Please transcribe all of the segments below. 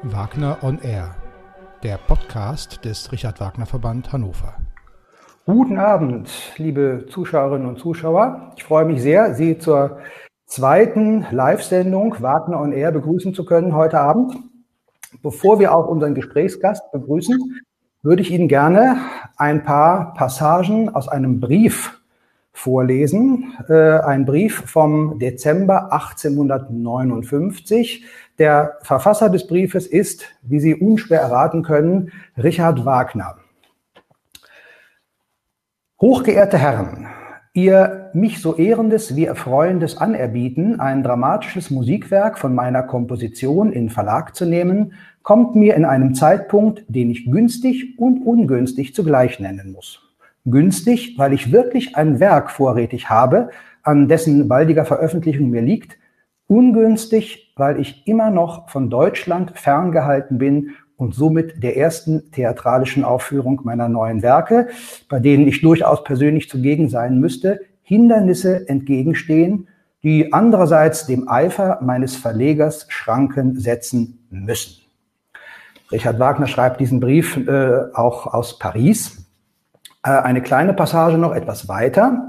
Wagner on Air, der Podcast des Richard Wagner Verband Hannover. Guten Abend, liebe Zuschauerinnen und Zuschauer. Ich freue mich sehr, Sie zur zweiten Live-Sendung Wagner on Air begrüßen zu können heute Abend. Bevor wir auch unseren Gesprächsgast begrüßen, würde ich Ihnen gerne ein paar Passagen aus einem Brief vorlesen. Ein Brief vom Dezember 1859. Der Verfasser des Briefes ist, wie Sie unschwer erraten können, Richard Wagner. Hochgeehrte Herren, Ihr mich so ehrendes wie erfreuendes Anerbieten, ein dramatisches Musikwerk von meiner Komposition in Verlag zu nehmen, kommt mir in einem Zeitpunkt, den ich günstig und ungünstig zugleich nennen muss. Günstig, weil ich wirklich ein Werk vorrätig habe, an dessen baldiger Veröffentlichung mir liegt. Ungünstig, weil ich immer noch von Deutschland ferngehalten bin und somit der ersten theatralischen Aufführung meiner neuen Werke, bei denen ich durchaus persönlich zugegen sein müsste, Hindernisse entgegenstehen, die andererseits dem Eifer meines Verlegers Schranken setzen müssen. Richard Wagner schreibt diesen Brief auch aus Paris. Eine kleine Passage noch etwas weiter.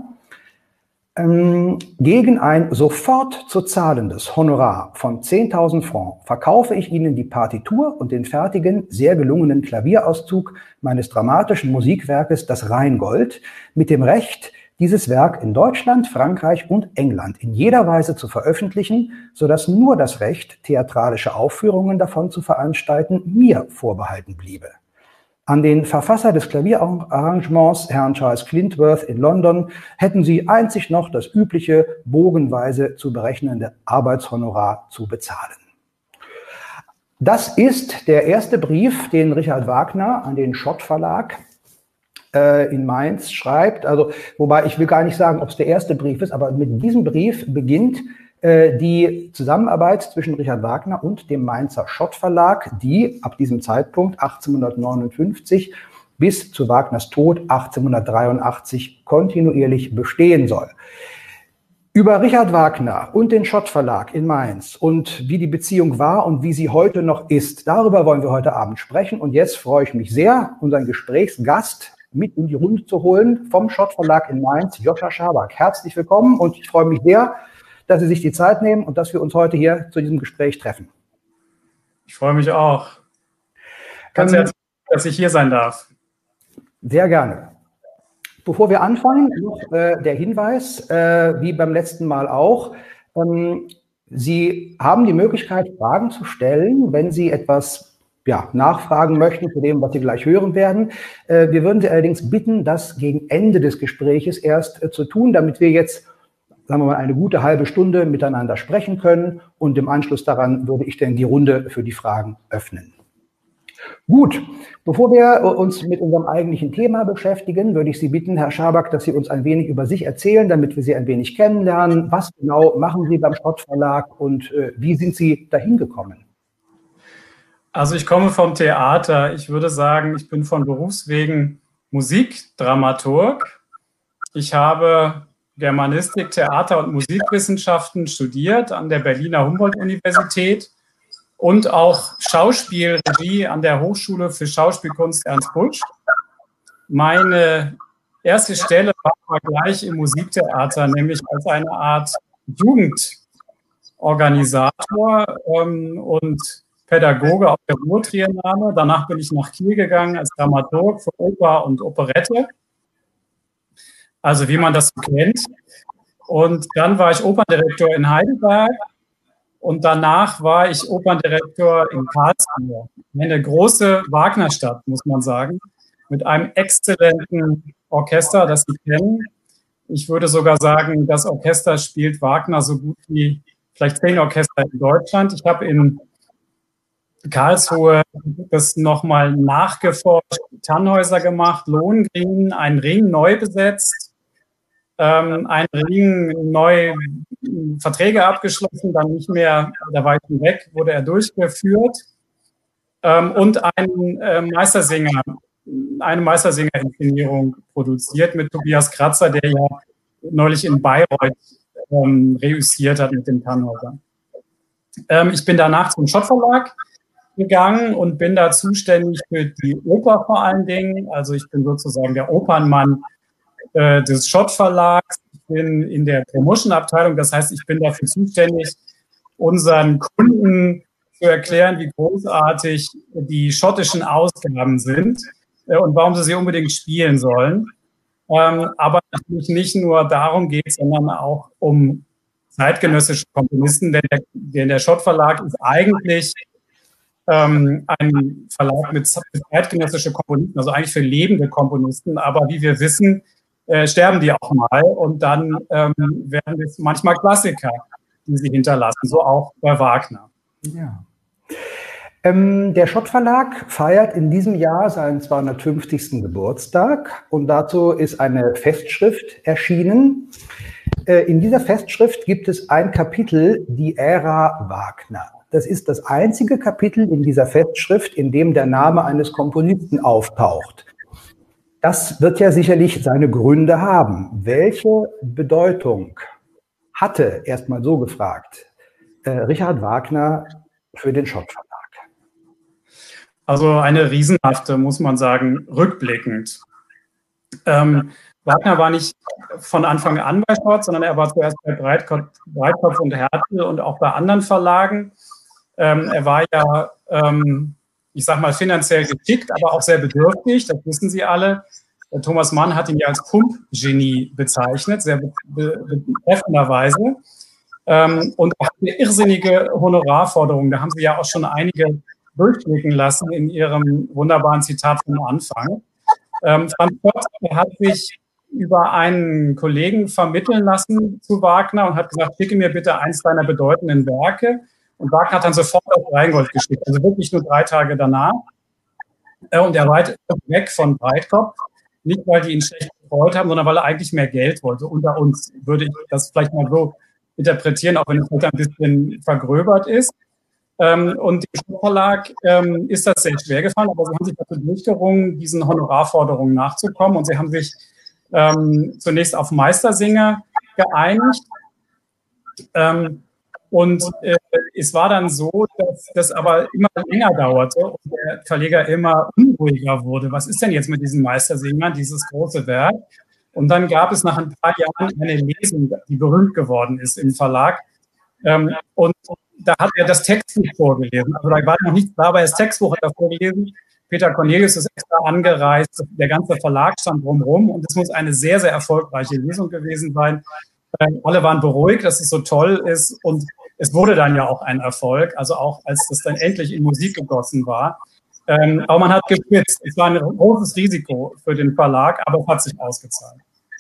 Gegen ein sofort zu zahlendes Honorar von 10.000 Francs verkaufe ich Ihnen die Partitur und den fertigen, sehr gelungenen Klavierauszug meines dramatischen Musikwerkes Das Rheingold mit dem Recht, dieses Werk in Deutschland, Frankreich und England in jeder Weise zu veröffentlichen, sodass nur das Recht, theatralische Aufführungen davon zu veranstalten, mir vorbehalten bliebe. An den Verfasser des Klavierarrangements, Herrn Charles Clintworth in London, hätten Sie einzig noch das übliche, bogenweise zu berechnende Arbeitshonorar zu bezahlen. Das ist der erste Brief, den Richard Wagner an den Schott Verlag in Mainz schreibt. Also, wobei ich will gar nicht sagen, ob es der erste Brief ist, aber mit diesem Brief beginnt die Zusammenarbeit zwischen Richard Wagner und dem Mainzer Schott Verlag, die ab diesem Zeitpunkt 1859 bis zu Wagners Tod 1883 kontinuierlich bestehen soll. Über Richard Wagner und den Schott Verlag in Mainz und wie die Beziehung war und wie sie heute noch ist, darüber wollen wir heute Abend sprechen. Und jetzt freue ich mich sehr, unseren Gesprächsgast mit in die Runde zu holen vom Schott Verlag in Mainz, Joscha Schaback. Herzlich willkommen und ich freue mich sehr, dass Sie sich die Zeit nehmen und dass wir uns heute hier zu diesem Gespräch treffen. Ich freue mich auch. Ganz herzlich, dass ich hier sein darf. Sehr gerne. Bevor wir anfangen, noch der Hinweis, wie beim letzten Mal auch. Sie haben die Möglichkeit, Fragen zu stellen, wenn Sie etwas nachfragen möchten zu dem, was Sie gleich hören werden. Wir würden Sie allerdings bitten, das gegen Ende des Gespräches erst zu tun, damit wir jetzt, sagen wir mal, eine gute halbe Stunde miteinander sprechen können. Und im Anschluss daran würde ich dann die Runde für die Fragen öffnen. Gut, bevor wir uns mit unserem eigentlichen Thema beschäftigen, würde ich Sie bitten, Herr Schaback, dass Sie uns ein wenig über sich erzählen, damit wir Sie ein wenig kennenlernen. Was genau machen Sie beim Schott Verlag und wie sind Sie dahin gekommen? Also ich komme vom Theater. Ich würde sagen, ich bin von Berufswegen Musikdramaturg. Ich habe Germanistik, Theater- und Musikwissenschaften studiert an der Berliner Humboldt-Universität und auch Schauspielregie an der Hochschule für Schauspielkunst Ernst Busch. Meine erste Stelle war gleich im Musiktheater, nämlich als eine Art Jugendorganisator und Pädagoge auf der Ruhr-Triennale. Danach bin ich nach Kiel gegangen als Dramaturg für Oper und Operette. Also wie man das so kennt. Und dann war ich Operndirektor in Heidelberg und danach war ich Operndirektor in Karlsruhe. Eine große Wagnerstadt, muss man sagen, mit einem exzellenten Orchester, das Sie kennen. Ich würde sogar sagen, das Orchester spielt Wagner so gut wie vielleicht 10 Orchester in Deutschland. Ich habe in Karlsruhe das nochmal nachgeforscht, Tannhäuser gemacht, Lohengrin, einen Ring neu besetzt, einen Ring neu Verträge abgeschlossen, dann nicht mehr, der war weg, wurde er durchgeführt und eine Meistersinger-Inszenierung produziert mit Tobias Kratzer, der ja neulich in Bayreuth reüssiert hat mit den Tannhäusern. Ich bin danach zum Schott Verlag gegangen und bin da zuständig für die Oper vor allen Dingen. Also ich bin sozusagen der Opernmann des Schott Verlags. Ich bin in der Promotion-Abteilung, das heißt, ich bin dafür zuständig, unseren Kunden zu erklären, wie großartig die schottischen Ausgaben sind und warum sie unbedingt spielen sollen. Aber natürlich nicht nur darum geht, sondern auch um zeitgenössische Komponisten, denn der Schott Verlag ist eigentlich ein Verlag mit zeitgenössischen Komponisten, also eigentlich für lebende Komponisten, aber wie wir wissen, sterben die auch mal und dann werden es manchmal Klassiker, die sie hinterlassen, so auch bei Wagner. Ja. Der Schott Verlag feiert in diesem Jahr seinen 250. Geburtstag und dazu ist eine Festschrift erschienen. In dieser Festschrift gibt es ein Kapitel, die Ära Wagner. Das ist das einzige Kapitel in dieser Festschrift, in dem der Name eines Komponisten auftaucht. Das wird ja sicherlich seine Gründe haben. Welche Bedeutung hatte, erstmal so gefragt, Richard Wagner für den Schott Verlag? Also eine riesenhafte, muss man sagen, rückblickend. Wagner war nicht von Anfang an bei Schott, sondern er war zuerst bei Breitkopf und Hertel und auch bei anderen Verlagen. Er war ja, ich sag mal, finanziell geschickt, aber auch sehr bedürftig, das wissen Sie alle. Thomas Mann hat ihn ja als Pumpgenie bezeichnet, sehr betreffenderweise. Und er hatte irrsinnige Honorarforderungen. Da haben Sie ja auch schon einige durchblicken lassen in Ihrem wunderbaren Zitat vom Anfang. Franz Schott hat sich über einen Kollegen vermitteln lassen zu Wagner und hat gesagt, schicke mir bitte eins deiner bedeutenden Werke. Und Wagner hat dann sofort auf Rheingold geschickt, also wirklich nur 3 Tage danach. Und er war weg von Breitkopf, nicht weil die ihn schlecht gefreut haben, sondern weil er eigentlich mehr Geld wollte. Unter uns würde ich das vielleicht mal so interpretieren, auch wenn es heute ein bisschen vergröbert ist. Und dem Schott Verlag ist das sehr schwer gefallen, aber sie haben sich dazu durchgerungen, diesen Honorarforderungen nachzukommen. Und sie haben sich zunächst auf Meistersinger geeinigt. Es war dann so, dass das aber immer länger dauerte und der Verleger immer unruhiger wurde. Was ist denn jetzt mit diesen Meistersingern, dieses große Werk? Und dann gab es nach ein paar Jahren eine Lesung, die berühmt geworden ist im Verlag. Und da hat er das Textbuch vorgelesen. Also da war noch nichts da, aber das Textbuch hat er vorgelesen. Peter Cornelius ist extra angereist, der ganze Verlag stand drumherum und es muss eine sehr, sehr erfolgreiche Lesung gewesen sein. Alle waren beruhigt, dass es so toll ist und es wurde dann ja auch ein Erfolg, also auch als das dann endlich in Musik gegossen war. Aber man hat gespitzt. Es war ein großes Risiko für den Verlag, aber es hat sich ausgezahlt.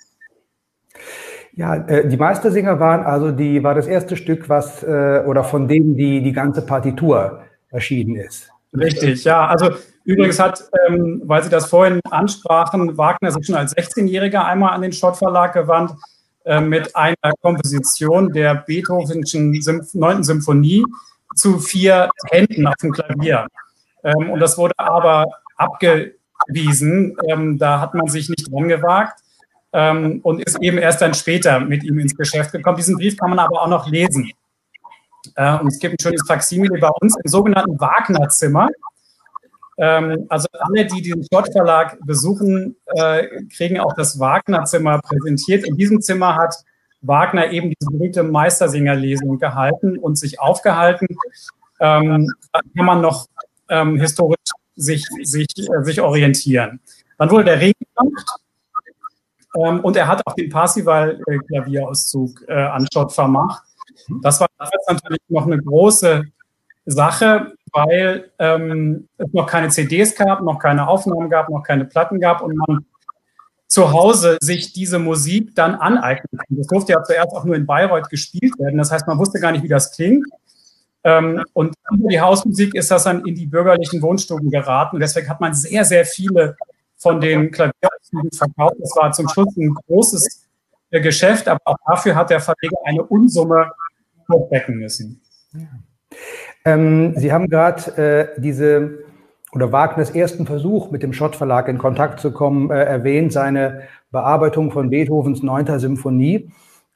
Ja, die Meistersinger war das erste Stück, oder von dem die ganze Partitur erschienen ist. Richtig, ja. Also übrigens hat, weil Sie das vorhin ansprachen, Wagner sich schon als 16-Jähriger einmal an den Schott Verlag gewandt mit einer Komposition der Beethovenschen 9. Symphonie zu 4 Händen auf dem Klavier. Und das wurde aber abgewiesen. Da hat man sich nicht dran gewagt. Und ist eben erst dann später mit ihm ins Geschäft gekommen. Diesen Brief kann man aber auch noch lesen. Und es gibt ein schönes Faksimile bei uns im sogenannten Wagner-Zimmer. Also alle, die den Schott Verlag besuchen, kriegen auch das Wagner-Zimmer präsentiert. In diesem Zimmer hat Wagner eben diese berühmte Meistersinger-Lesung gehalten und sich aufgehalten. Da kann man noch historisch sich orientieren. Dann wurde der Ring gemacht. Und er hat auch den Parsival-Klavierauszug an Schott vermacht. Das war natürlich noch eine große Sache, weil es noch keine CDs gab, noch keine Aufnahmen gab, noch keine Platten gab und man zu Hause sich diese Musik dann aneignen kann. Das durfte ja zuerst auch nur in Bayreuth gespielt werden. Das heißt, man wusste gar nicht, wie das klingt. Und über die Hausmusik ist das dann in die bürgerlichen Wohnstuben geraten. Und deswegen hat man sehr, sehr viele von den Klavierauszügen verkauft. Das war zum Schluss ein großes Geschäft, aber auch dafür hat der Verleger eine Unsumme hochbecken müssen. Ja. Sie haben gerade Wagners ersten Versuch, mit dem Schott Verlag in Kontakt zu kommen, erwähnt, seine Bearbeitung von Beethovens 9. Symphonie.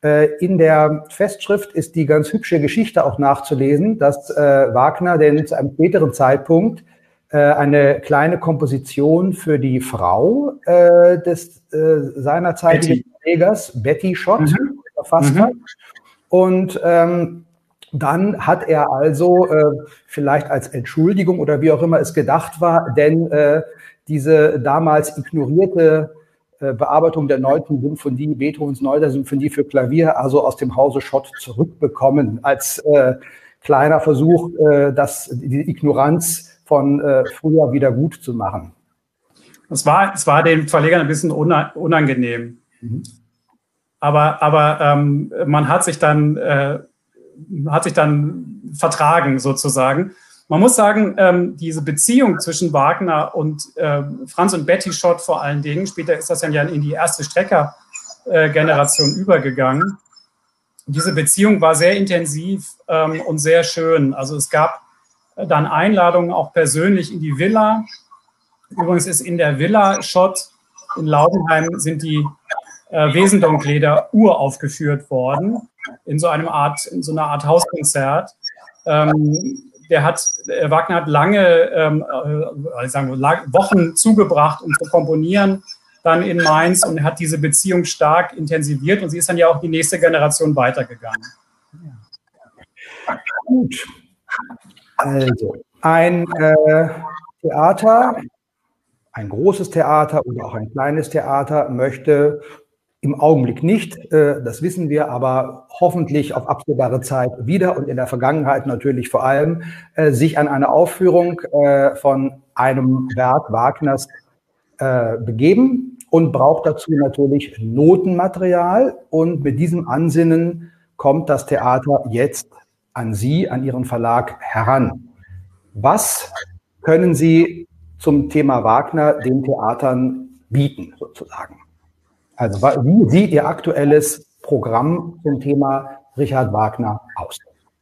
In der Festschrift ist die ganz hübsche Geschichte auch nachzulesen, dass Wagner denn zu einem späteren Zeitpunkt eine kleine Komposition für die Frau des seinerzeitigen Trägers, Betty Schott, verfasst hat. Und dann hat er also vielleicht als Entschuldigung oder wie auch immer es gedacht war, denn diese damals ignorierte Bearbeitung der 9. Symphonie, Beethovens 9. Symphonie für Klavier, also aus dem Hause Schott zurückbekommen, als kleiner Versuch, die Ignoranz von früher wieder gut zu machen. Es war den Verlegern ein bisschen unangenehm. Aber man hat sich dann vertragen sozusagen. Man muss sagen, diese Beziehung zwischen Wagner und Franz und Betty Schott vor allen Dingen, später ist das ja in die erste Strecker-Generation übergegangen. Diese Beziehung war sehr intensiv und sehr schön. Also es gab dann Einladungen auch persönlich in die Villa. Übrigens ist in der Villa Schott in Laubenheim sind die Wesendonck-Lieder uraufgeführt worden in so einer Art Hauskonzert. Wagner hat lange Wochen zugebracht, um zu komponieren, dann in Mainz, und hat diese Beziehung stark intensiviert, und sie ist dann ja auch die nächste Generation weitergegangen. Gut. Also, ein Theater, ein großes Theater oder auch ein kleines Theater möchte im Augenblick nicht, das wissen wir, aber hoffentlich auf absehbare Zeit wieder und in der Vergangenheit natürlich vor allem, sich an eine Aufführung von einem Werk Wagners begeben und braucht dazu natürlich Notenmaterial. Und mit diesem Ansinnen kommt das Theater jetzt an Sie, an Ihren Verlag heran. Was können Sie zum Thema Wagner den Theatern bieten, sozusagen? Also wie sieht Ihr aktuelles Programm zum Thema Richard Wagner aus?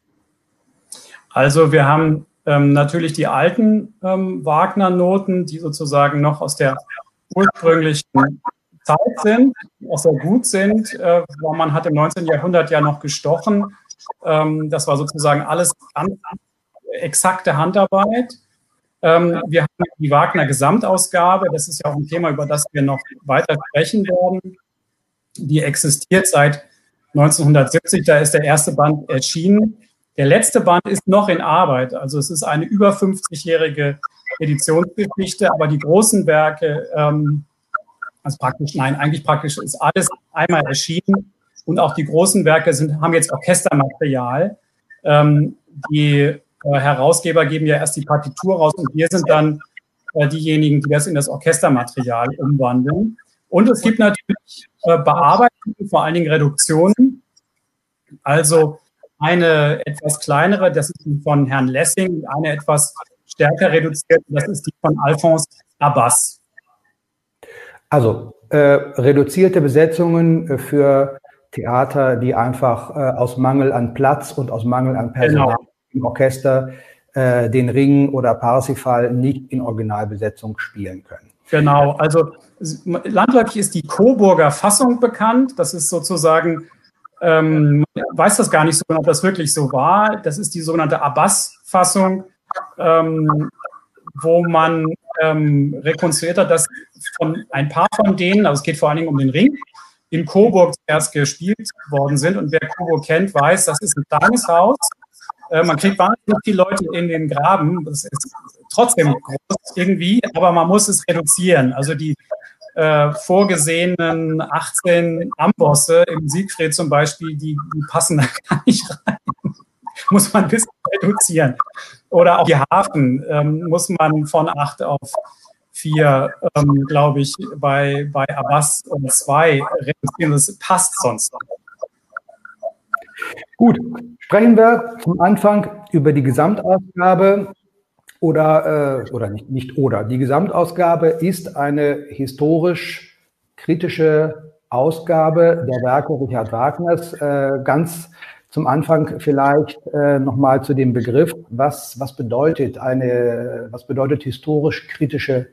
Also wir haben natürlich die alten Wagner-Noten, die sozusagen noch aus der ursprünglichen Zeit sind, die auch sehr gut sind. Man hat im 19. Jahrhundert ja noch gestochen. Das war sozusagen alles ganz exakte Handarbeit. Wir haben die Wagner-Gesamtausgabe, das ist ja auch ein Thema, über das wir noch weiter sprechen werden. Die existiert seit 1970, da ist der erste Band erschienen. Der letzte Band ist noch in Arbeit, also es ist eine über 50-jährige Editionsgeschichte, aber die großen Werke, eigentlich praktisch ist alles einmal erschienen, und auch die großen Werke haben jetzt Orchestermaterial. Die Herausgeber geben ja erst die Partitur raus, und wir sind dann diejenigen, die das in das Orchestermaterial umwandeln. Und es gibt natürlich Bearbeitungen, vor allen Dingen Reduktionen. Also eine etwas kleinere, das ist die von Herrn Lessing, eine etwas stärker reduzierte, das ist die von Alphonse Abbas. Also reduzierte Besetzungen für Theater, die einfach aus Mangel an Platz und aus Mangel an Personal im Orchester den Ring oder Parsifal nicht in Originalbesetzung spielen können. Genau, also landläufig ist die Coburger Fassung bekannt. Das ist sozusagen, man weiß das gar nicht so genau, ob das wirklich so war. Das ist die sogenannte Abbas-Fassung, wo man rekonstruiert hat, dass von ein paar von denen, also es geht vor allen Dingen um den Ring, in Coburg zuerst gespielt worden sind. Und wer Coburg kennt, weiß, das ist ein kleines Haus. Man kriegt wahnsinnig viele Leute in den Graben. Das ist trotzdem groß irgendwie, aber man muss es reduzieren. Also die vorgesehenen 18 Ambosse im Siegfried zum Beispiel, die passen da gar nicht rein. Muss man ein bisschen reduzieren. Oder auch die Harfen muss man von 8 auf 4, glaube ich, bei Abbas und 2 reduzieren. Das passt sonst noch. Gut, sprechen wir zum Anfang über die Gesamtausgabe Die Gesamtausgabe ist eine historisch-kritische Ausgabe der Werke Richard Wagners. Ganz zum Anfang vielleicht nochmal zu dem Begriff, was bedeutet historisch-kritische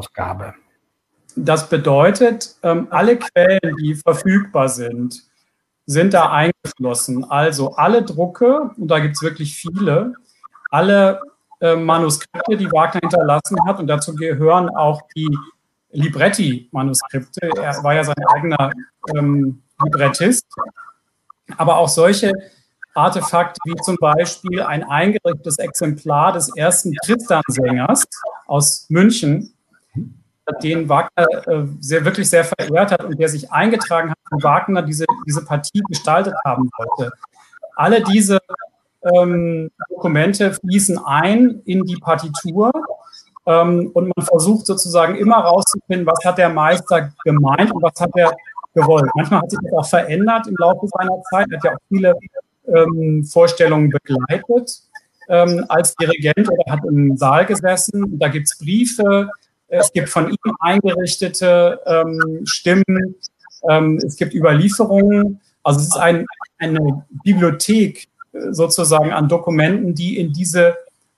Gesamtausgabe? Das bedeutet, alle Quellen, die verfügbar sind, sind da eingeflossen. Also alle Drucke, und da gibt es wirklich viele, alle Manuskripte, die Wagner hinterlassen hat, und dazu gehören auch die Libretti-Manuskripte. Er war ja sein eigener Librettist. Aber auch solche Artefakte wie zum Beispiel ein eingerichtetes Exemplar des ersten Tristan-Sängers aus München, den Wagner wirklich sehr verehrt hat und der sich eingetragen hat, wo Wagner diese Partie gestaltet haben wollte. Alle diese Dokumente fließen ein in die Partitur und man versucht sozusagen immer rauszufinden, was hat der Meister gemeint und was hat er gewollt. Manchmal hat sich das auch verändert im Laufe seiner Zeit. Er hat ja auch viele Vorstellungen begleitet als Dirigent oder hat im Saal gesessen. Da gibt es Briefe, es gibt von ihm eingerichtete Stimmen, es gibt Überlieferungen. Also es ist eine Bibliothek sozusagen an Dokumenten, die in diese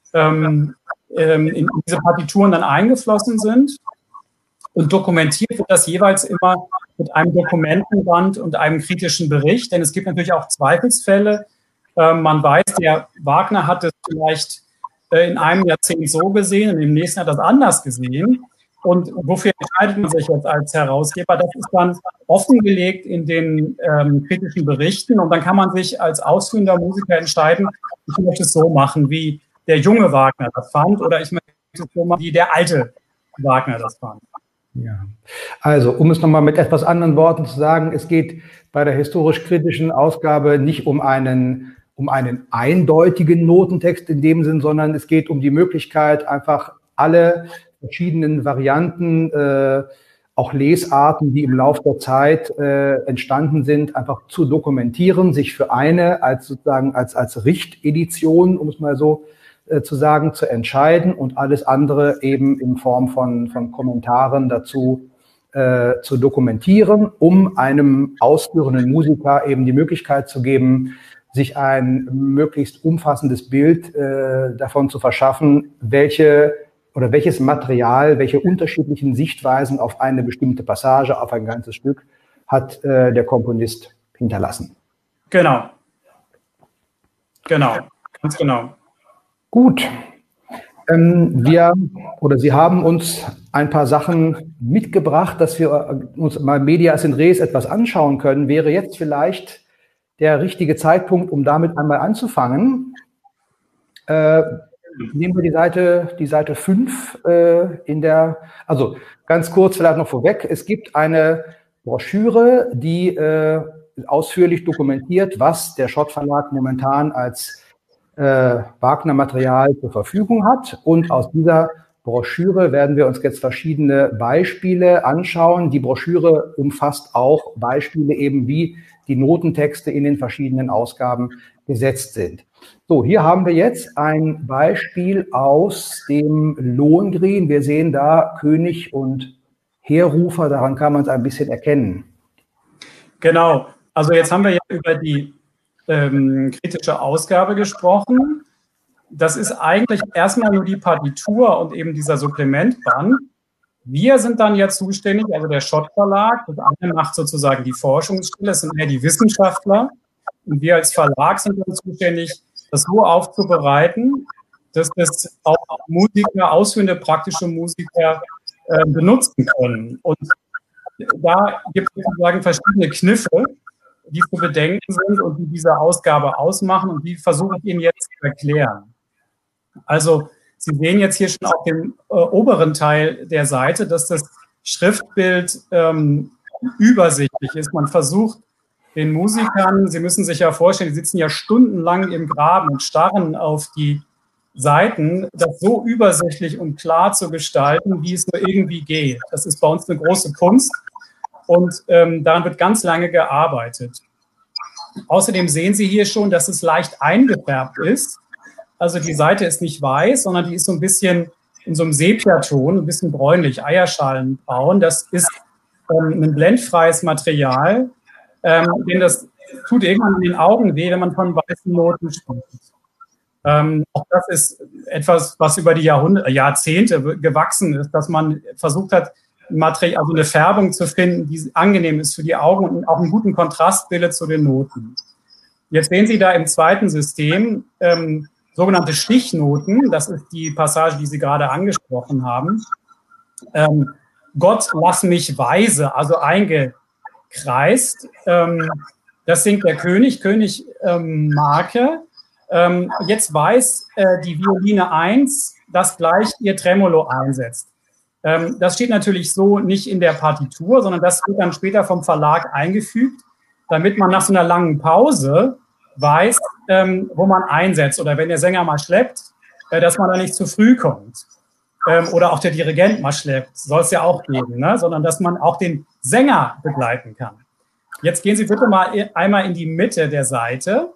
Partituren dann eingeflossen sind. Und dokumentiert wird das jeweils immer mit einem Dokumentenband und einem kritischen Bericht, denn es gibt natürlich auch Zweifelsfälle. Man weiß, der Wagner hat es vielleicht in einem Jahrzehnt so gesehen und im nächsten hat das anders gesehen. Und wofür entscheidet man sich jetzt als Herausgeber? Das ist dann offengelegt in den kritischen Berichten und dann kann man sich als ausführender Musiker entscheiden, ich möchte es so machen, wie der junge Wagner das fand, oder ich möchte es so machen, wie der alte Wagner das fand. Ja, also um es nochmal mit etwas anderen Worten zu sagen, es geht bei der historisch-kritischen Ausgabe nicht um einen eindeutigen Notentext in dem Sinn, sondern es geht um die Möglichkeit, einfach alle verschiedenen Varianten, auch Lesarten, die im Laufe der Zeit entstanden sind, einfach zu dokumentieren, sich für eine als sozusagen als Richtedition, um es mal so zu sagen, zu entscheiden und alles andere eben in Form von Kommentaren dazu zu dokumentieren, um einem ausführenden Musiker eben die Möglichkeit zu geben, sich ein möglichst umfassendes Bild davon zu verschaffen, welches Material, welche unterschiedlichen Sichtweisen auf eine bestimmte Passage, auf ein ganzes Stück hat der Komponist hinterlassen. Genau, ganz genau. Gut, Sie haben uns ein paar Sachen mitgebracht, dass wir uns mal Medias in Res etwas anschauen können. Wäre jetzt vielleicht der richtige Zeitpunkt, um damit einmal anzufangen. Nehmen wir die Seite 5 also ganz kurz vielleicht noch vorweg. Es gibt eine Broschüre, die ausführlich dokumentiert, was der Schott Verlag momentan als Wagner-Material zur Verfügung hat. Und aus dieser Broschüre werden wir uns jetzt verschiedene Beispiele anschauen. Die Broschüre umfasst auch Beispiele eben, wie die Notentexte in den verschiedenen Ausgaben gesetzt sind. So, hier haben wir jetzt ein Beispiel aus dem Lohengrin. Wir sehen da König und Heerrufer, daran kann man es ein bisschen erkennen. Genau, also jetzt haben wir ja über die kritische Ausgabe gesprochen. Das ist eigentlich erstmal nur die Partitur und eben dieser Supplementband. Wir sind dann ja zuständig, also der Schott Verlag, das eine macht sozusagen die Forschungsstelle, das sind eher die Wissenschaftler. Und wir als Verlag sind dann zuständig, das so aufzubereiten, dass das auch Musiker, ausführende praktische Musiker benutzen können. Und da gibt es sozusagen verschiedene Kniffe, die zu bedenken sind und die diese Ausgabe ausmachen, und die versuche ich Ihnen jetzt zu erklären. Also Sie sehen jetzt hier schon auf dem oberen Teil der Seite, dass das Schriftbild übersichtlich ist. Man versucht den Musikern, Sie müssen sich ja vorstellen, die sitzen ja stundenlang im Graben und starren auf die Seiten, das so übersichtlich und klar zu gestalten, wie es nur irgendwie geht. Das ist bei uns eine große Kunst. Und daran wird ganz lange gearbeitet. Außerdem sehen Sie hier schon, dass es leicht eingefärbt ist. Also die Seite ist nicht weiß, sondern die ist so ein bisschen in so einem Sepiaton, ein bisschen bräunlich, Eierschalenbraun. Das ist ein blendfreies Material, denn das tut irgendwann in den Augen weh, wenn man von weißen Noten spricht. Auch das ist etwas, was über die Jahrzehnte gewachsen ist, dass man versucht hat, also eine Färbung zu finden, die angenehm ist für die Augen und auch einen guten Kontrast bildet zu den Noten. Jetzt sehen Sie da im zweiten System sogenannte Stichnoten. Das ist die Passage, die Sie gerade angesprochen haben. Gott, lass mich weise, also eingekreist. Das singt der König Marke. Jetzt weiß die Violine 1, dass gleich ihr Tremolo einsetzt. Das steht natürlich so nicht in der Partitur, sondern das wird dann später vom Verlag eingefügt, damit man nach so einer langen Pause weiß, wo man einsetzt. Oder wenn der Sänger mal schleppt, dass man da nicht zu früh kommt. Oder auch der Dirigent mal schleppt, soll es ja auch geben, ne? Sondern dass man auch den Sänger begleiten kann. Jetzt gehen Sie bitte mal einmal in die Mitte der Seite.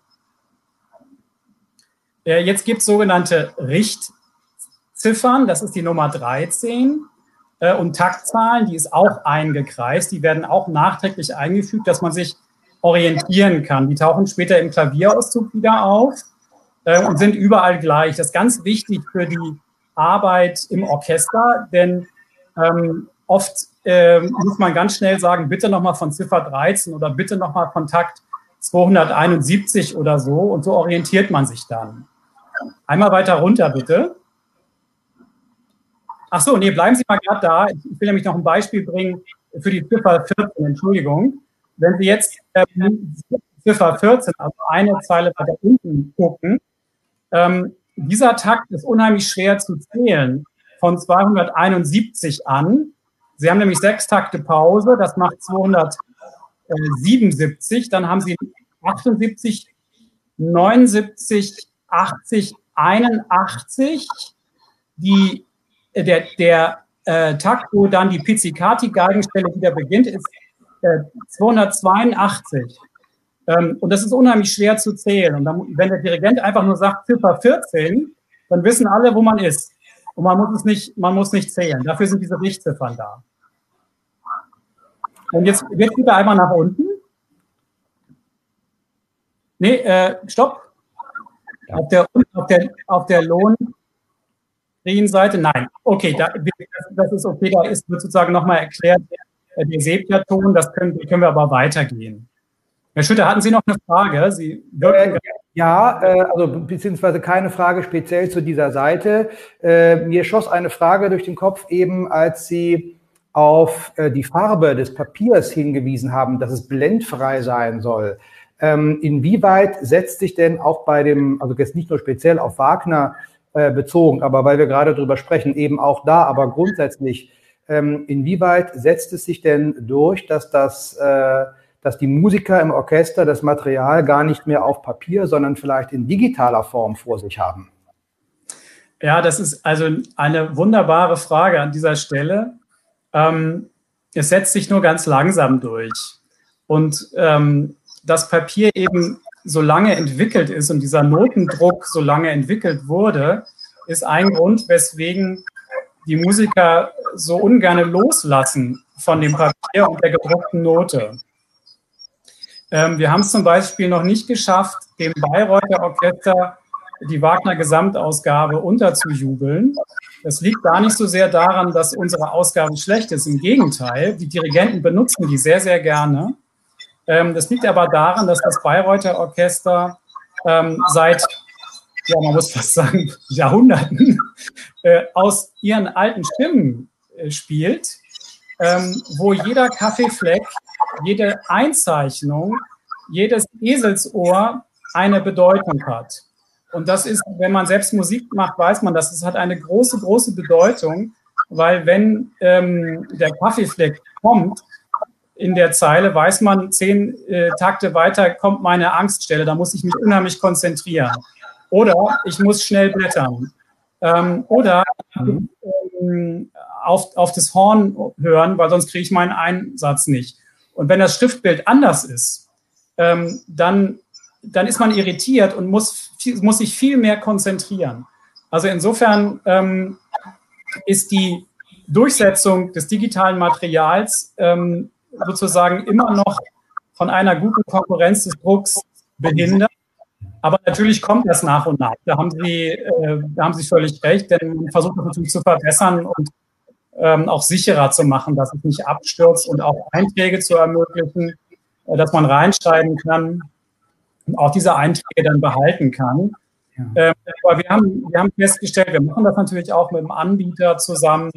Jetzt gibt es sogenannte Richtziffern, das ist die Nummer 13. Und Taktzahlen, die ist auch eingekreist, die werden auch nachträglich eingefügt, dass man sich orientieren kann. Die tauchen später im Klavierauszug wieder auf und sind überall gleich. Das ist ganz wichtig für die Arbeit im Orchester, denn oft muss man ganz schnell sagen, bitte nochmal von Ziffer 13 oder bitte nochmal von Takt 271 oder so, und so orientiert man sich dann. Einmal weiter runter, bitte. Ach so, nee, bleiben Sie mal gerade da. Ich will nämlich noch ein Beispiel bringen für die Ziffer 14, Entschuldigung. Wenn Sie jetzt Ziffer 14, also eine Zeile weiter unten gucken, dieser Takt ist unheimlich schwer zu zählen von 271 an. Sie haben nämlich 6 Takte Pause, das macht 277, dann haben Sie 78, 79, 80, 81, der Takt, wo dann die Pizzicati-Geigenstelle wieder beginnt, ist 282. Und das ist unheimlich schwer zu zählen. Und dann, wenn der Dirigent einfach nur sagt Ziffer 14, dann wissen alle, wo man ist. Und man muss nicht zählen. Dafür sind diese Richtziffern da. Und jetzt wieder einmal nach unten. Nee, stopp. Ja. Auf der Lohnseite, nein. Okay, das ist okay, da wird sozusagen nochmal erklärt, der Sepia-Ton, das können wir aber weitergehen. Herr Schütte, hatten Sie noch eine Frage? Sie also beziehungsweise keine Frage speziell zu dieser Seite. Mir schoss eine Frage durch den Kopf eben, als Sie auf die Farbe des Papiers hingewiesen haben, dass es blendfrei sein soll. Inwieweit setzt sich denn auch bei dem, also jetzt nicht nur speziell auf Wagner bezogen, aber weil wir gerade drüber sprechen, eben auch da, aber grundsätzlich, inwieweit setzt es sich denn durch, dass die Musiker im Orchester das Material gar nicht mehr auf Papier, sondern vielleicht in digitaler Form vor sich haben? Ja, das ist also eine wunderbare Frage an dieser Stelle. Es setzt sich nur ganz langsam durch. Und das Papier eben so lange entwickelt ist und dieser Notendruck so lange entwickelt wurde, ist ein Grund, weswegen die Musiker so ungern loslassen von dem Papier und der gedruckten Note. Wir haben es zum Beispiel noch nicht geschafft, dem Bayreuther Orchester die Wagner-Gesamtausgabe unterzujubeln. Das liegt gar nicht so sehr daran, dass unsere Ausgabe schlecht ist. Im Gegenteil, die Dirigenten benutzen die sehr, sehr gerne. Das liegt aber daran, dass das Bayreuther Orchester seit, ja, man muss fast sagen, Jahrhunderten aus ihren alten Stimmen spielt, wo jeder Kaffeefleck, jede Einzeichnung, jedes Eselsohr eine Bedeutung hat. Und das ist, wenn man selbst Musik macht, weiß man, dass es hat eine große, große Bedeutung, weil wenn der Kaffeefleck kommt in der Zeile, weiß man, 10 Takte weiter kommt meine Angststelle, da muss ich mich unheimlich konzentrieren. Oder ich muss schnell blättern. Oder auf das Horn hören, weil sonst kriege ich meinen Einsatz nicht. Und wenn das Schriftbild anders ist, dann ist man irritiert und muss sich viel mehr konzentrieren. Also insofern ist die Durchsetzung des digitalen Materials sozusagen immer noch von einer guten Konkurrenz des Drucks behindert. Aber natürlich kommt das nach und nach. Da haben Sie völlig recht, denn man versucht das natürlich zu verbessern und auch sicherer zu machen, dass es nicht abstürzt und auch Einträge zu ermöglichen, dass man reinschreiben kann und auch diese Einträge dann behalten kann. Ja. Aber wir haben festgestellt, wir machen das natürlich auch mit dem Anbieter zusammen.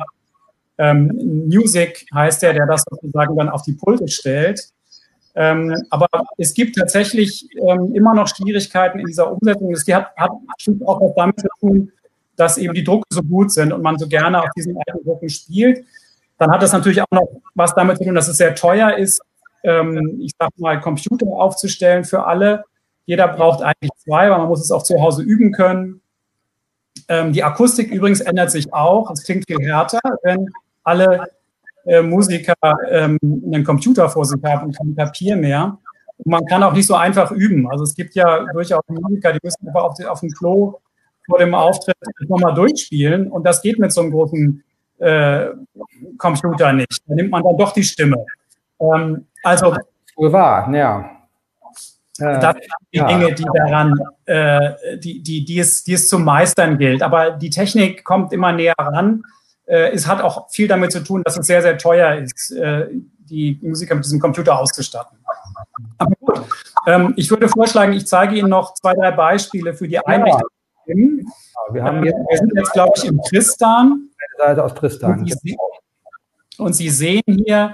Music heißt der das sozusagen dann auf die Pulte stellt. Aber es gibt tatsächlich immer noch Schwierigkeiten in dieser Umsetzung. Das hat auch was damit zu tun, dass eben die Drucke so gut sind und man so gerne auf diesen alten Drucken spielt. Dann hat das natürlich auch noch was damit zu tun, dass es sehr teuer ist, ich sag mal, Computer aufzustellen für alle. Jeder braucht eigentlich 2, weil man muss es auch zu Hause üben können. Die Akustik übrigens ändert sich auch. Es klingt viel härter, wenn alle Musiker einen Computer vor sich haben und kein Papier mehr. Und man kann auch nicht so einfach üben. Also es gibt ja durchaus Musiker, die müssen einfach auf dem Klo vor dem Auftritt nochmal durchspielen. Und das geht mit so einem großen Computer nicht. Da nimmt man dann doch die Stimme. Also wahr, ja. Das sind die Dinge, die daran, die es zu meistern gilt. Aber die Technik kommt immer näher ran. Es hat auch viel damit zu tun, dass es sehr, sehr teuer ist, die Musiker mit diesem Computer auszustatten. Aber gut, ich würde vorschlagen, ich zeige Ihnen noch 2, 3 Beispiele für die Einrichtung. Wir sind jetzt, glaube ich, in Tristan. Seite aus Tristan. Und Sie sehen hier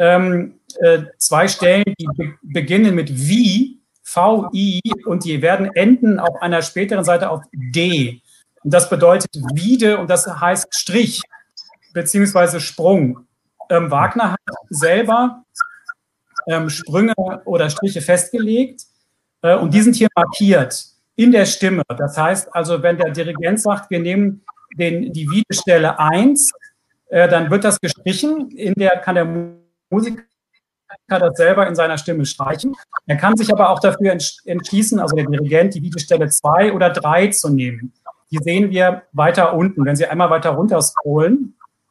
2 Stellen, die beginnen mit VI, und die werden enden auf einer späteren Seite auf D. Und das bedeutet Wiede und das heißt Strich beziehungsweise Sprung. Wagner hat selber Sprünge oder Striche festgelegt und die sind hier markiert in der Stimme. Das heißt also, wenn der Dirigent sagt, wir nehmen die Wiedestelle 1, dann wird das gestrichen. In der kann der Musiker das selber in seiner Stimme streichen. Er kann sich aber auch dafür entschließen, also der Dirigent, die Wiedestelle 2 oder 3 zu nehmen. Die sehen wir weiter unten. Wenn Sie einmal weiter runter scrollen,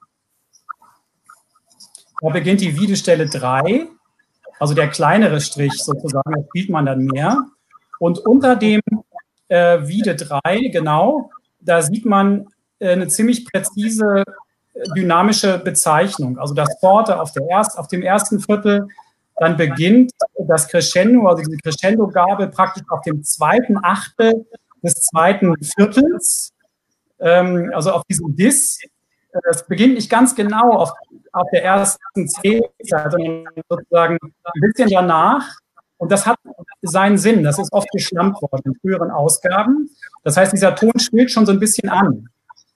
da beginnt die Wiedestelle 3, also der kleinere Strich sozusagen, da spielt man dann mehr. Und unter dem Wiede 3, genau, da sieht man eine ziemlich präzise dynamische Bezeichnung. Also das Forte auf dem ersten Viertel, dann beginnt das Crescendo, also diese Crescendo-Gabel praktisch auf dem 2. Achtel des 2. Viertels, also auf diesem Diss. Das beginnt nicht ganz genau auf der ersten C-Seite, sondern sozusagen ein bisschen danach. Und das hat seinen Sinn. Das ist oft geschlampt worden in früheren Ausgaben. Das heißt, dieser Ton schwillt schon so ein bisschen an.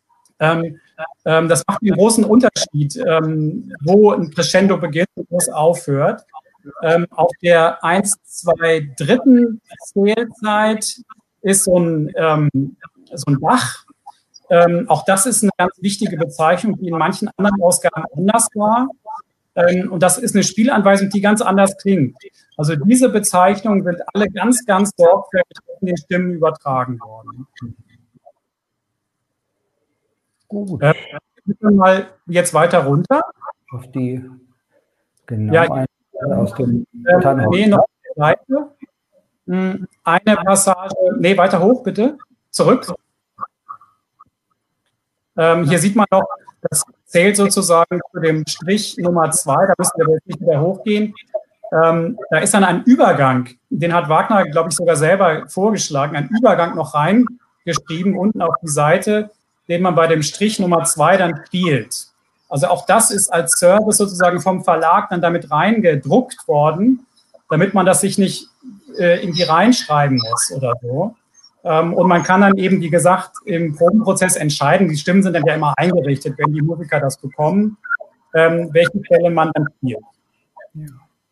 Das macht einen großen Unterschied, wo ein Crescendo beginnt und wo es aufhört. Auf der 1, 2, 3. Zählzeit ist so ein Bach. Auch das ist eine ganz wichtige Bezeichnung, die in manchen anderen Ausgaben anders war. Und das ist eine Spielanweisung, die ganz anders klingt. Also diese Bezeichnungen sind alle ganz, ganz sorgfältig in den Stimmen übertragen worden. Gut. Mal jetzt weiter runter. Auf die, genau, ja, aus dem nee, noch eine Seite. Eine Passage, nee, weiter hoch, bitte. Zurück. Hier sieht man noch, das zählt sozusagen zu dem Strich Nummer 2, da müssen wir jetzt nicht wieder hochgehen. Da ist dann ein Übergang, den hat Wagner, glaube ich, sogar selber vorgeschlagen, ein Übergang noch reingeschrieben, unten auf die Seite, den man bei dem Strich Nummer 2 dann spielt. Also auch das ist als Service sozusagen vom Verlag dann damit reingedruckt worden, damit man das sich nicht irgendwie reinschreiben muss oder so. Und man kann dann eben, wie gesagt, im Probenprozess entscheiden, die Stimmen sind dann ja immer eingerichtet, wenn die Musiker das bekommen, welche Stelle man dann spielt. Ja.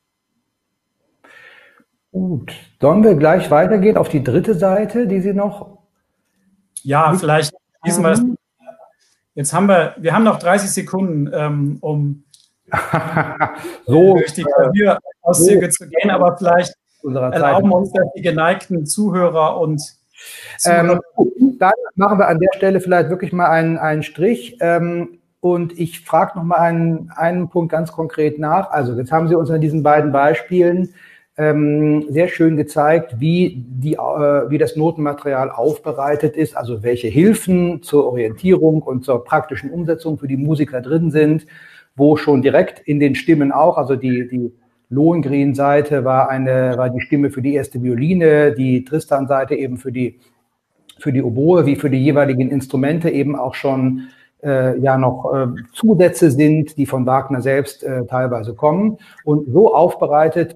Gut, sollen wir gleich weitergehen auf die 3. Seite, die Sie noch... Ja, vielleicht schließen wir das. Jetzt haben wir haben noch 30 Sekunden, um so durch die Klavierauszüge zu gehen, aber vielleicht erlauben uns das die geneigten Zuhörer und dann machen wir an der Stelle vielleicht wirklich mal einen Strich und ich frage noch mal einen Punkt ganz konkret nach. Also jetzt haben Sie uns in diesen beiden Beispielen sehr schön gezeigt, wie das Notenmaterial aufbereitet ist, also welche Hilfen zur Orientierung und zur praktischen Umsetzung für die Musiker drin sind, wo schon direkt in den Stimmen auch, also die Lohengrin-Seite war die Stimme für die erste Violine, die Tristan-Seite eben für die Oboe, wie für die jeweiligen Instrumente eben auch schon noch Zusätze sind, die von Wagner selbst teilweise kommen. Und so aufbereitet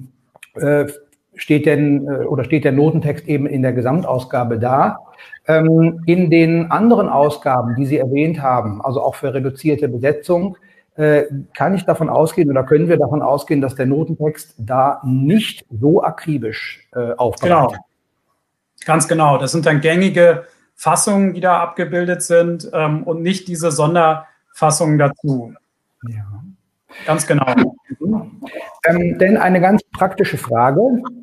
steht der Notentext eben in der Gesamtausgabe da. In den anderen Ausgaben, die Sie erwähnt haben, also auch für reduzierte Besetzung, kann ich davon ausgehen oder können wir davon ausgehen, dass der Notentext da nicht so akribisch aufbereitet ist? Genau, ganz genau. Das sind dann gängige Fassungen, die da abgebildet sind und nicht diese Sonderfassungen dazu. Ja. Ganz genau. Denn eine ganz praktische Frage.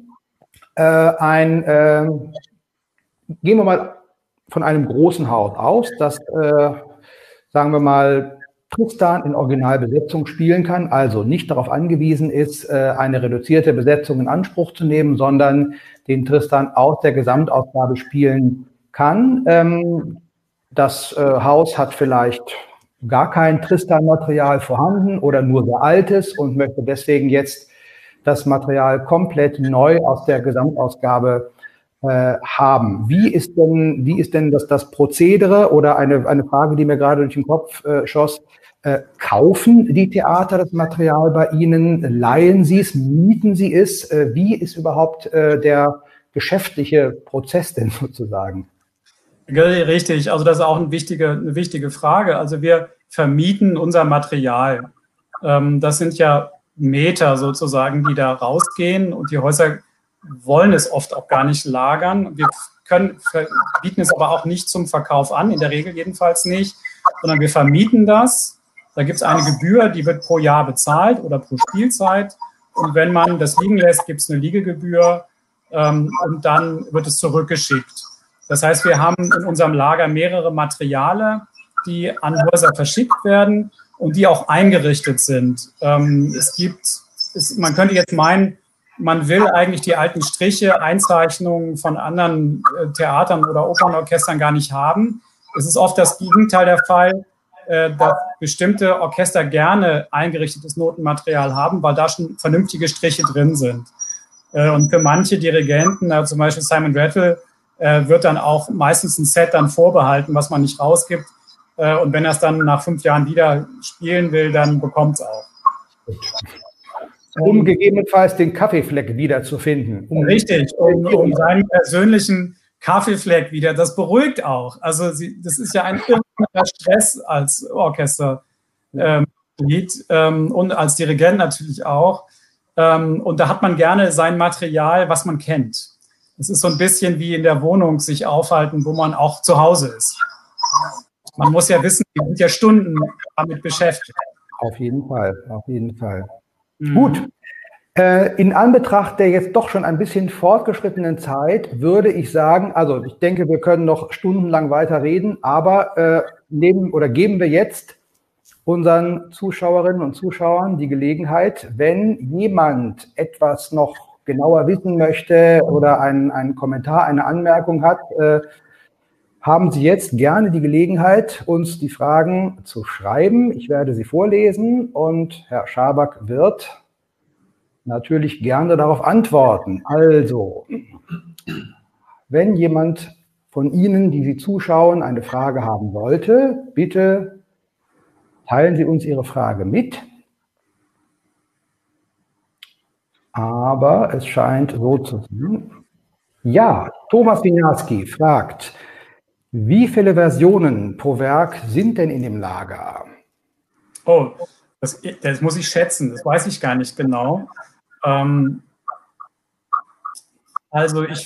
Gehen wir mal von einem großen Haus aus, das, sagen wir mal, Tristan in Originalbesetzung spielen kann, also nicht darauf angewiesen ist, eine reduzierte Besetzung in Anspruch zu nehmen, sondern den Tristan aus der Gesamtausgabe spielen kann. Das Haus hat vielleicht gar kein Tristan-Material vorhanden oder nur sehr altes und möchte deswegen jetzt das Material komplett neu aus der Gesamtausgabe haben. Wie ist denn das Prozedere oder eine Frage, die mir gerade durch den Kopf schoss, kaufen die Theater das Material bei Ihnen? Leihen Sie es? Mieten Sie es? Wie ist überhaupt der geschäftliche Prozess denn sozusagen? Richtig, also das ist auch eine wichtige Frage. Also wir vermieten unser Material. Das sind ja Meter sozusagen, die da rausgehen und die Häuser wollen es oft auch gar nicht lagern. Wir bieten es aber auch nicht zum Verkauf an, in der Regel jedenfalls nicht, sondern wir vermieten das. Da gibt es eine Gebühr, die wird pro Jahr bezahlt oder pro Spielzeit. Und wenn man das liegen lässt, gibt es eine Liegegebühr und dann wird es zurückgeschickt. Das heißt, wir haben in unserem Lager mehrere Materiale, die an Häuser verschickt werden und die auch eingerichtet sind. Man könnte jetzt meinen, man will eigentlich die alten Striche, Einzeichnungen von anderen Theatern oder Opernorchestern gar nicht haben. Es ist oft das Gegenteil der Fall, dass bestimmte Orchester gerne eingerichtetes Notenmaterial haben, weil da schon vernünftige Striche drin sind. Und für manche Dirigenten, zum Beispiel Simon Rattle, wird dann auch meistens ein Set dann vorbehalten, was man nicht rausgibt. Und wenn er es dann nach 5 Jahren wieder spielen will, dann bekommt es auch. Um gegebenenfalls den Kaffeefleck wiederzufinden. Richtig, um seinen persönlichen Kaffeefleck wieder. Das beruhigt auch. Also das ist ja ein irrsinniger Stress als Orchesterlied und als Dirigent natürlich auch. Und da hat man gerne sein Material, was man kennt. Es ist so ein bisschen wie in der Wohnung sich aufhalten, wo man auch zu Hause ist. Man muss ja wissen, wir sind ja Stunden damit beschäftigt. Auf jeden Fall, auf jeden Fall. Gut. In Anbetracht der jetzt doch schon ein bisschen fortgeschrittenen Zeit würde ich sagen, also ich denke, wir können noch stundenlang weiter reden, aber geben wir jetzt unseren Zuschauerinnen und Zuschauern die Gelegenheit, wenn jemand etwas noch genauer wissen möchte oder einen Kommentar, eine Anmerkung hat, haben Sie jetzt gerne die Gelegenheit, uns die Fragen zu schreiben. Ich werde sie vorlesen und Herr Schaback wird natürlich gerne darauf antworten. Also, wenn jemand von Ihnen, die Sie zuschauen, eine Frage haben sollte, bitte teilen Sie uns Ihre Frage mit. Aber es scheint so zu sein. Ja, Thomas Winiarski fragt, wie viele Versionen pro Werk sind denn in dem Lager? Oh, das muss ich schätzen, das weiß ich gar nicht genau. Also es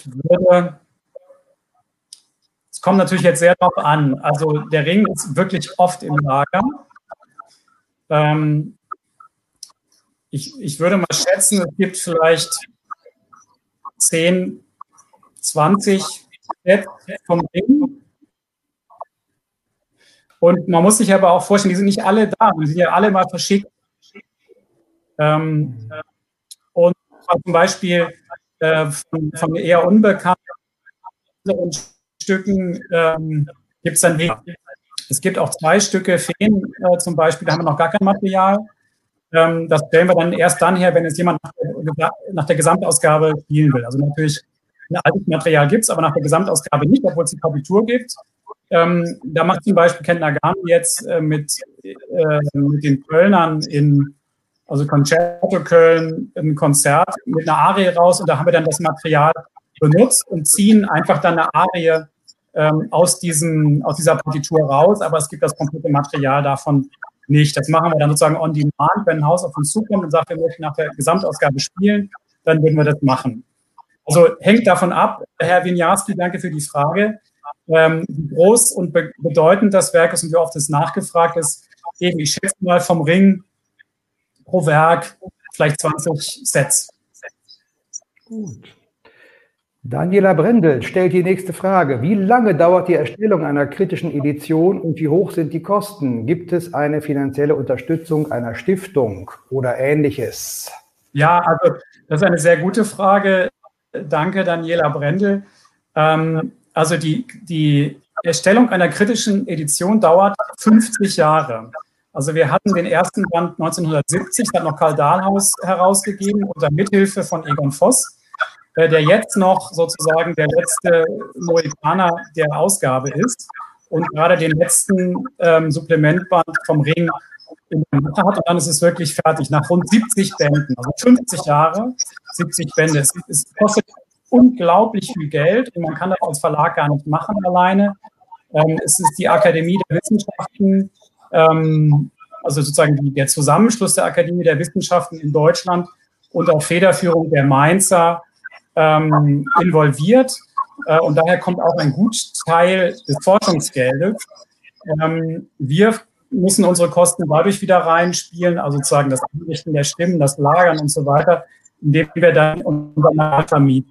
kommt natürlich jetzt sehr darauf an. Also der Ring ist wirklich oft im Lager. Ich würde mal schätzen, es gibt vielleicht 10, 20 Sets vom Ring. Und man muss sich aber auch vorstellen, die sind nicht alle da, die sind ja alle mal verschickt. Und zum Beispiel von eher unbekannten Stücken gibt es dann weniger. Es gibt auch 2 Stücke Feen zum Beispiel, da haben wir noch gar kein Material. Das stellen wir dann erst dann her, wenn es jemand nach der Gesamtausgabe spielen will. Also natürlich ein altes Material gibt es, aber nach der Gesamtausgabe nicht, obwohl es die Partitur gibt. Da macht zum Beispiel Ken Nagano jetzt mit den Kölnern also Concerto Köln, ein Konzert mit einer Arie raus und da haben wir dann das Material benutzt und ziehen einfach dann eine Arie aus dieser Partitur raus, aber es gibt das komplette Material davon nicht. Das machen wir dann sozusagen on demand, wenn ein Haus auf uns zukommt und sagt, wir möchten nach der Gesamtausgabe spielen, dann würden wir das machen. Also hängt davon ab, Herr Winiarski, danke für die Frage, wie groß und bedeutend das Werk ist und wie oft es nachgefragt ist. Eben, ich schätze mal vom Ring pro Werk vielleicht 20 Sets. Gut. Daniela Brendel stellt die nächste Frage. Wie lange dauert die Erstellung einer kritischen Edition und wie hoch sind die Kosten? Gibt es eine finanzielle Unterstützung einer Stiftung oder Ähnliches? Ja, also das ist eine sehr gute Frage. Danke, Daniela Brendel. Also die Erstellung einer kritischen Edition dauert 50 Jahre. Also wir hatten den ersten Band 1970, das hat noch Karl Dahlhaus herausgegeben, unter Mithilfe von Egon Voss, der jetzt noch sozusagen der letzte Mohikaner der Ausgabe ist und gerade den letzten Supplementband vom Ring in der Mache hat. Und dann ist es wirklich fertig, nach rund 70 Bänden, also 50 Jahre, 70 Bände. Es kostet unglaublich viel Geld und man kann das als Verlag gar nicht machen alleine. Es ist die Akademie der Wissenschaften, also sozusagen der Zusammenschluss der Akademie der Wissenschaften in Deutschland und auch Federführung der Mainzer involviert. Und daher kommt auch ein Gutteil des Forschungsgeldes. Wir müssen unsere Kosten dadurch wieder reinspielen, also sozusagen das Anrichten der Stimmen, das Lagern und so weiter, indem wir dann unser Material vermieten.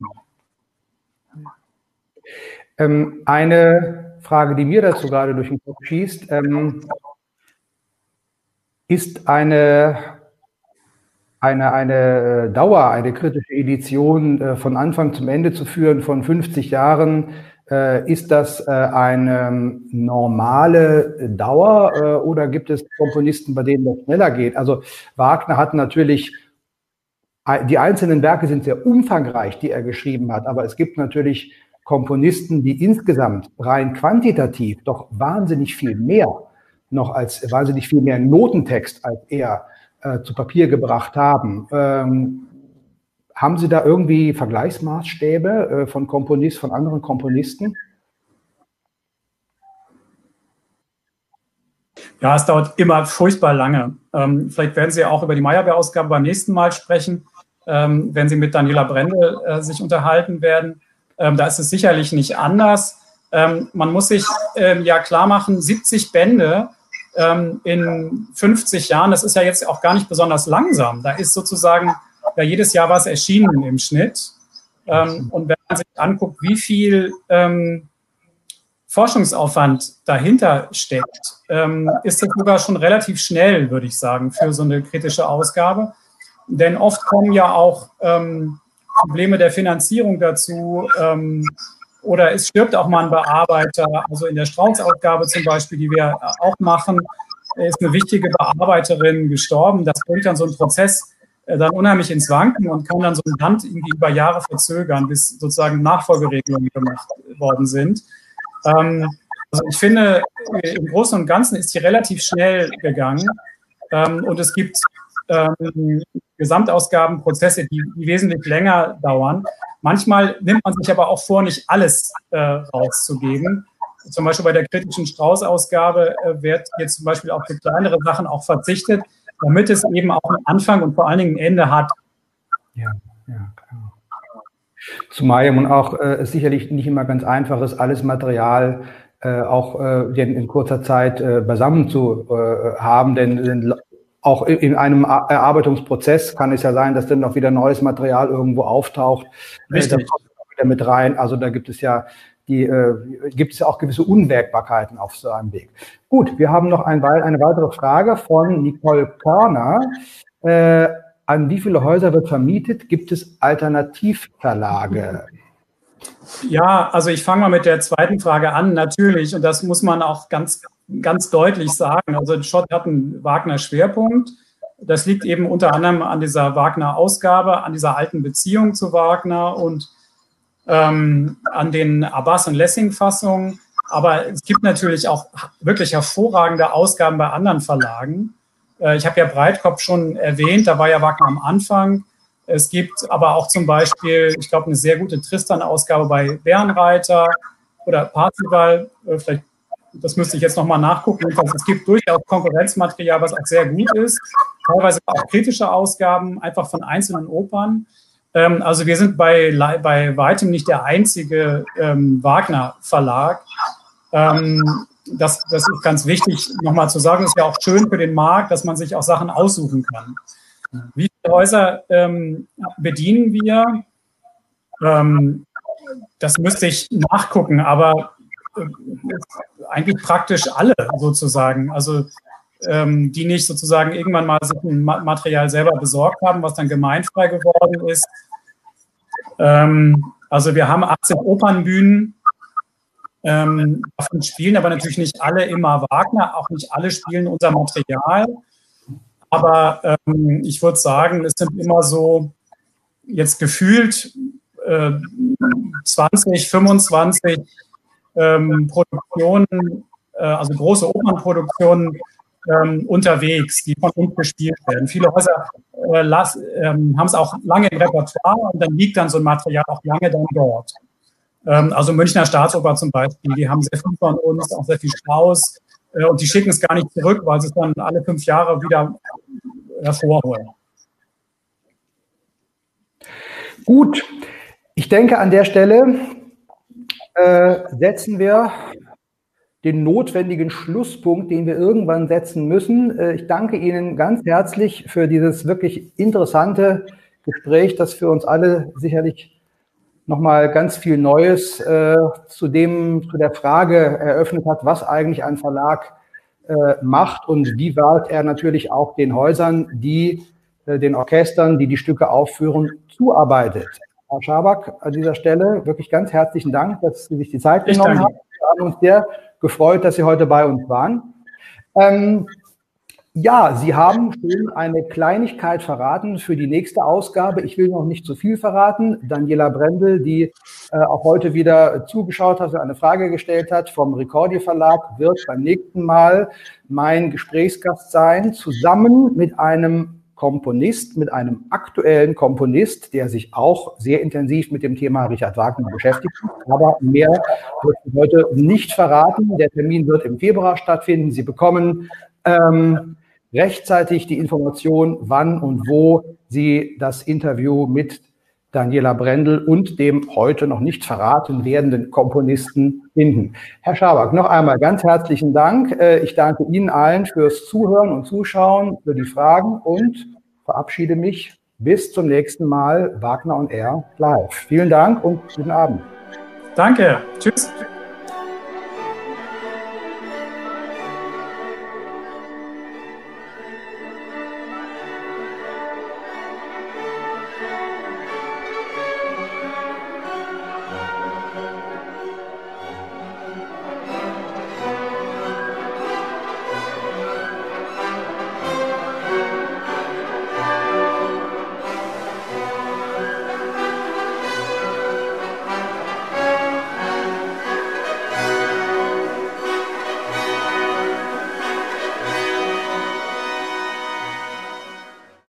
Eine Frage, die mir dazu gerade durch den Kopf schießt, ist eine Dauer, eine kritische Edition von Anfang zum Ende zu führen von 50 Jahren, ist das eine normale Dauer oder gibt es Komponisten, bei denen das schneller geht? Also Wagner hat natürlich, die einzelnen Werke sind sehr umfangreich, die er geschrieben hat, aber es gibt natürlich Komponisten, die insgesamt rein quantitativ doch wahnsinnig viel mehr Notentext als er zu Papier gebracht haben. Haben Sie da irgendwie Vergleichsmaßstäbe von anderen Komponisten? Ja, es dauert immer furchtbar lange. Vielleicht werden Sie auch über die Meyerbeer-Ausgabe beim nächsten Mal sprechen, wenn Sie mit Daniela Brendel sich unterhalten werden. Da ist es sicherlich nicht anders. Man muss sich ja klar machen, 70 Bände in 50 Jahren, das ist ja jetzt auch gar nicht besonders langsam. Da ist sozusagen ja jedes Jahr was erschienen im Schnitt. Und wenn man sich anguckt, wie viel Forschungsaufwand dahinter steckt, ist das sogar schon relativ schnell, würde ich sagen, für so eine kritische Ausgabe. Denn oft kommen ja auch Probleme der Finanzierung dazu, oder es stirbt auch mal ein Bearbeiter. Also in der Strauß-Ausgabe zum Beispiel, die wir auch machen, ist eine wichtige Bearbeiterin gestorben. Das bringt dann so einen Prozess dann unheimlich ins Wanken und kann dann so ein Band irgendwie über Jahre verzögern, bis sozusagen Nachfolgeregelungen gemacht worden sind. Also ich finde, im Großen und Ganzen ist die relativ schnell gegangen. Und es gibt Gesamtausgabenprozesse, die wesentlich länger dauern. Manchmal nimmt man sich aber auch vor, nicht alles rauszugeben. Zum Beispiel bei der kritischen Strauß-Ausgabe wird jetzt zum Beispiel auch für kleinere Sachen auch verzichtet, damit es eben auch einen Anfang und vor allen Dingen ein Ende hat. Ja, klar. Zumal ja auch es sicherlich nicht immer ganz einfach ist, alles Material auch in kurzer Zeit beisammen zu haben, denn auch in einem Erarbeitungsprozess kann es ja sein, dass dann noch wieder neues Material irgendwo auftaucht. Richtig. Das kommt wieder mit rein. Also da gibt es ja auch gewisse Unwägbarkeiten auf so einem Weg. Gut, wir haben noch eine weitere Frage von Nicole Körner. An wie viele Häuser wird vermietet? Gibt es Alternativverlage? Ja, also ich fange mal mit der zweiten Frage an, natürlich. Und das muss man auch ganz, ganz deutlich sagen. Also Schott hat einen Wagner-Schwerpunkt. Das liegt eben unter anderem an dieser Wagner-Ausgabe, an dieser alten Beziehung zu Wagner und an den Abbas- und Lessing-Fassungen. Aber es gibt natürlich auch wirklich hervorragende Ausgaben bei anderen Verlagen. Ich habe ja Breitkopf schon erwähnt, da war ja Wagner am Anfang. Es gibt aber auch zum Beispiel, ich glaube, eine sehr gute Tristan-Ausgabe bei Bärenreiter oder Parzival. Vielleicht, das müsste ich jetzt nochmal nachgucken. Jedenfalls, es gibt durchaus Konkurrenzmaterial, was auch sehr gut ist. Teilweise auch kritische Ausgaben, einfach von einzelnen Opern. Also wir sind bei weitem nicht der einzige Wagner-Verlag. Das ist ganz wichtig, nochmal zu sagen. Das ist ja auch schön für den Markt, dass man sich auch Sachen aussuchen kann. Wie viele Häuser bedienen wir? Das müsste ich nachgucken, aber eigentlich praktisch alle sozusagen. Also die nicht sozusagen irgendwann mal sich ein Material selber besorgt haben, was dann gemeinfrei geworden ist. Also wir haben 18 Opernbühnen. Davon spielen aber natürlich nicht alle immer Wagner, auch nicht alle spielen unser Material. Aber ich würde sagen, es sind immer so jetzt gefühlt 20, 25 Produktionen, also große Opernproduktionen unterwegs, die von uns gespielt werden. Viele Häuser haben es auch lange im Repertoire und dann liegt dann so ein Material auch lange dann dort. Also Münchner Staatsoper zum Beispiel, die haben sehr viel von uns, auch sehr viel Strauss und die schicken es gar nicht zurück, weil sie es dann alle 5 Jahre wieder hervorholen. Gut, ich denke, an der Stelle setzen wir den notwendigen Schlusspunkt, den wir irgendwann setzen müssen. Ich danke Ihnen ganz herzlich für dieses wirklich interessante Gespräch, das für uns alle sicherlich nochmal ganz viel Neues zu der Frage eröffnet hat, was eigentlich ein Verlag macht und wie weit er natürlich auch den Häusern, den Orchestern, die die Stücke aufführen, zuarbeitet. Herr Schabak, an dieser Stelle wirklich ganz herzlichen Dank, dass Sie sich die Zeit genommen haben. Wir haben uns sehr gefreut, dass Sie heute bei uns waren. Ja, Sie haben schon eine Kleinigkeit verraten für die nächste Ausgabe. Ich will noch nicht zu viel verraten. Daniela Brendel, die auch heute wieder zugeschaut hat und eine Frage gestellt hat vom Ricordi Verlag, wird beim nächsten Mal mein Gesprächsgast sein, zusammen mit einem Komponist, mit einem aktuellen Komponist, der sich auch sehr intensiv mit dem Thema Richard Wagner beschäftigt. Aber mehr wird heute nicht verraten. Der Termin wird im Februar stattfinden. Sie bekommen rechtzeitig die Information, wann und wo Sie das Interview mit Daniela Brendel und dem heute noch nicht verraten werdenden Komponisten finden. Herr Schabak, noch einmal ganz herzlichen Dank. Ich danke Ihnen allen fürs Zuhören und Zuschauen, für die Fragen und verabschiede mich bis zum nächsten Mal Wagner on Air live. Vielen Dank und guten Abend. Danke. Tschüss.